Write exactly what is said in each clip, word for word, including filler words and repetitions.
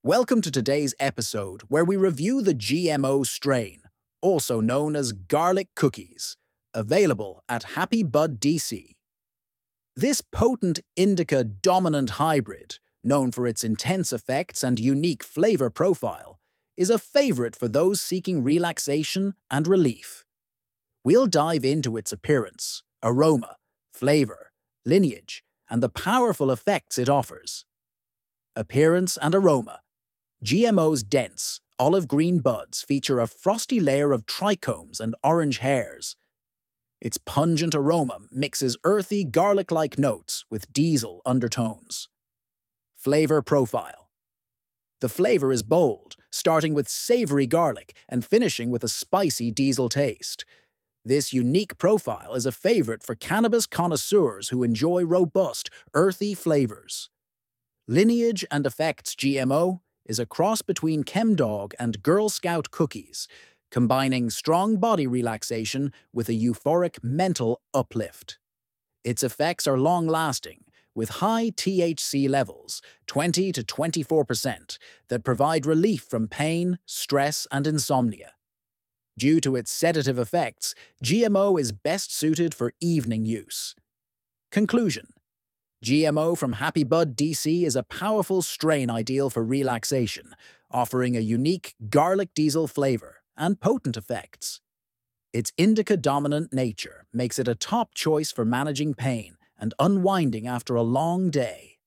Welcome to today's episode where we review the G M O strain, also known as garlic cookies, available at Happy Bud D C. This potent indica-dominant hybrid, known for its intense effects and unique flavor profile, is a favorite for those seeking relaxation and relief. We'll dive into its appearance, aroma, flavor, lineage, and the powerful effects it offers. Appearance and aroma. G M O's dense, olive-green buds feature a frosty layer of trichomes and orange hairs. Its pungent aroma mixes earthy, garlic-like notes with diesel undertones. Flavor profile. The flavor is bold, starting with savory garlic and finishing with a spicy diesel taste. This unique profile is a favorite for cannabis connoisseurs who enjoy robust, earthy flavors. Lineage and effects. G M O is a cross between Chemdog and Girl Scout cookies, combining strong body relaxation with a euphoric mental uplift. Its effects are long-lasting, with high T H C levels, twenty to twenty-four percent, that provide relief from pain, stress, and insomnia. Due to its sedative effects, G M O is best suited for evening use. Conclusion. G M O from Happy Bud D C is a powerful strain ideal for relaxation, offering a unique garlic diesel flavor and potent effects. Its indica-dominant nature makes it a top choice for managing pain and unwinding after a long day.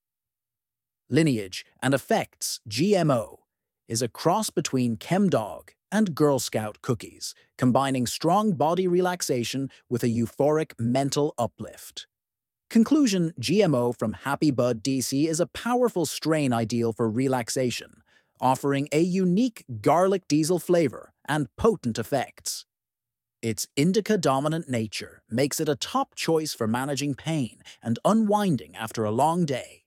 Lineage and effects. G M O is a cross between Chemdog and Girl Scout cookies, combining strong body relaxation with a euphoric mental uplift. Conclusion. G M O from Happy Bud D C is a powerful strain ideal for relaxation, offering a unique garlic diesel flavor and potent effects. Its indica-dominant nature makes it a top choice for managing pain and unwinding after a long day.